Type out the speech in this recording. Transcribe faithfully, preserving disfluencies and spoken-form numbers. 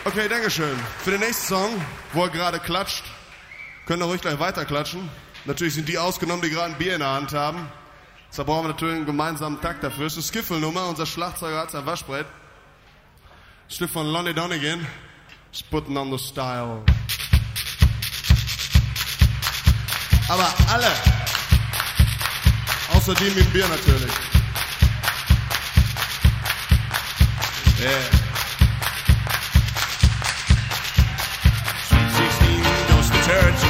Okay, dankeschön. Für den nächsten Song, wo er gerade klatscht, könnt ihr ruhig gleich weiter klatschen. Natürlich sind die ausgenommen, die gerade ein Bier in der Hand haben. Deshalb brauchen wir natürlich einen gemeinsamen Takt dafür. Es ist eine Skiffle-Nummer, unser Schlagzeuger hat sein Waschbrett. Ein Stück von Lonnie Donegan. It's putting on the style. Aber alle, außer die mit dem Bier natürlich. Yeah. sixteen goes to church